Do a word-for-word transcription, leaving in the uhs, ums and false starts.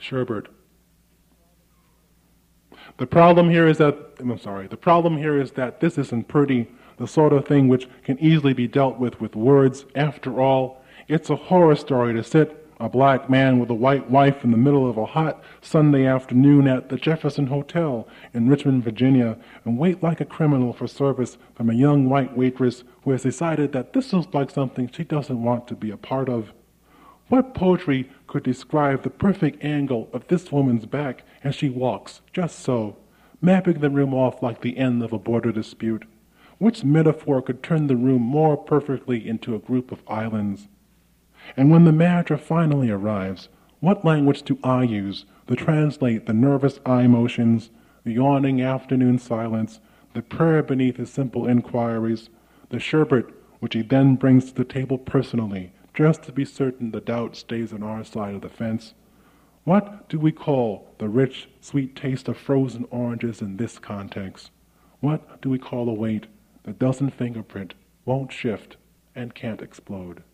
Sherbet. The problem here is that, I'm sorry, the problem here is that this isn't pretty, the sort of thing which can easily be dealt with with words. After all, it's a horror story to sit a black man with a white wife in the middle of a hot Sunday afternoon at the Jefferson Hotel in Richmond, Virginia, and wait like a criminal for service from a young white waitress who has decided that this looks like something she doesn't want to be a part of. What poetry could describe the perfect angle of this woman's back as she walks, just so, mapping the room off like the end of a border dispute? Which metaphor could turn the room more perfectly into a group of islands? And when the manager finally arrives, what language do I use to translate the nervous eye motions, the yawning afternoon silence, the prayer beneath his simple inquiries, the sherbet which he then brings to the table personally, just to be certain the doubt stays on our side of the fence? What do we call the rich, sweet taste of frozen oranges in this context? What do we call a weight that doesn't fingerprint, won't shift, and can't explode?